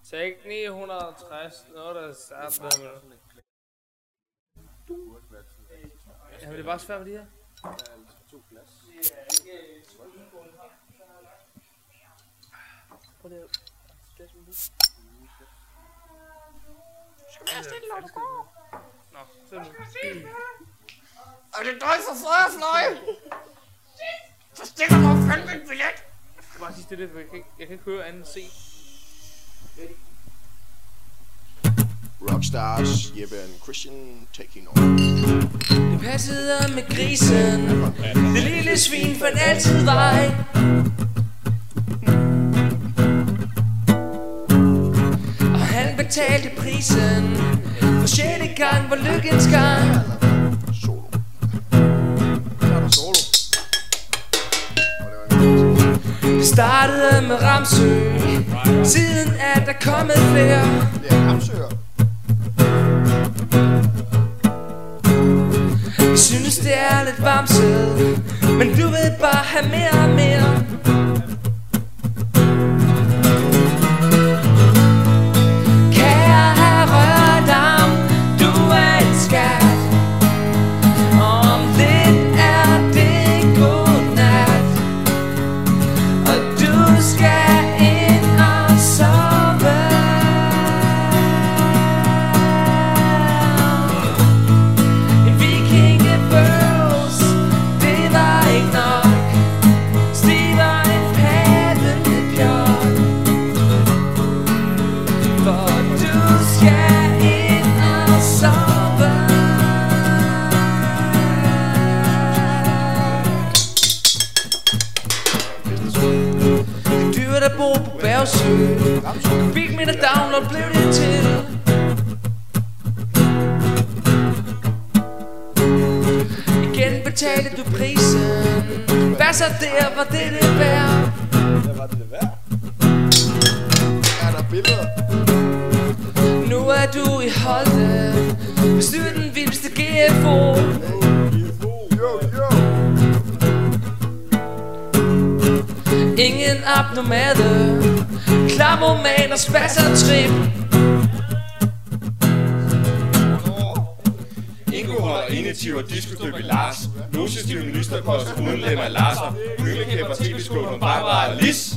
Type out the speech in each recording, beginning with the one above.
Tag 960, noget der starter med. Jamen det er bare svært med de her. Prøv det her. Skal jeg stille dig, du går? Nå, så nu. Er det dig for føjefløj? Så stiller mig fandme en billet. Jeg skal bare sige stille, for jeg kan ikke høre andet se. Rockstars, Jeppe and Christian taking over. Det passede med grisen. Det lille svin fandt altid vej. Og han betalte prisen. For 6. gang var lykkens gang. Solo. Så er der solo. Det startede med Ramsø. Siden er der kommet flere. Det er Ramsøer. Jeg synes det er lidt varmset, men du vil bare have mere og mere. Kære herre dam, du er en skat. Om lidt er det godnat, og du skal ind og sove. En vikingebøvs, det var ikke nok. Stig var en paddende pjok. For du skal ind og sove. Dyr der bor på Bergsø. Fik min download, blev det til. Igen betalte du prisen. Hvad så der, var det det værd? Hvad var det værd? Er der billeder? Nu er du i Holte. Hvis du er den vildeste GFO. Jo, jo. Ingen abnormale. Klamoman og spasser trip. Ingo holder initiativer, diskodøb i Lars. Lucius ministerpost uden lemmer Larser. Hyldekæmper, tv-skål om Barbara og Lis.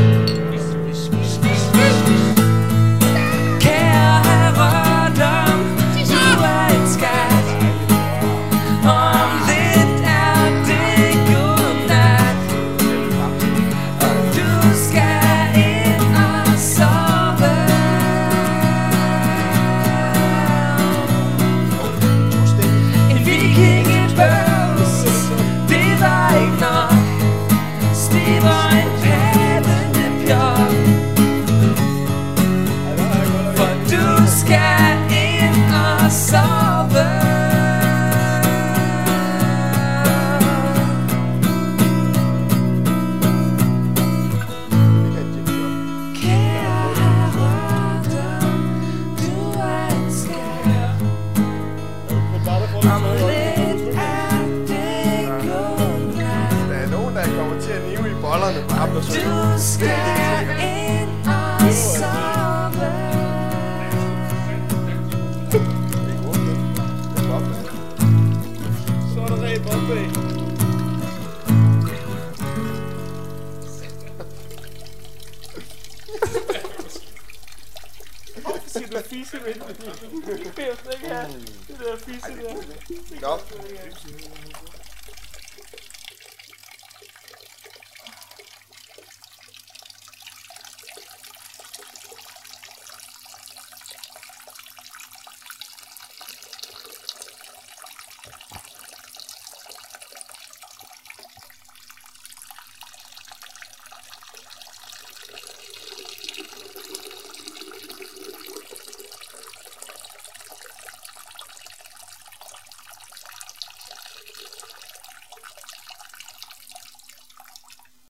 Kære herre dam, du er en skat. Om lidt er det godnat, og du skal ind og sove. En vikingebøvs, det var ikke nok. Stig var en paddende pjok. For du skal ind og sove. Kære herre dam, du er en skat. Om lidt er det godnat. Der er nogen, der kommer til at nive i bollerne på ham, der Du skal ind og sove. Så er der rent Bombay. Siger du fisse med det? Det kan jeg slet ikke have. Det der fisse der. Nå.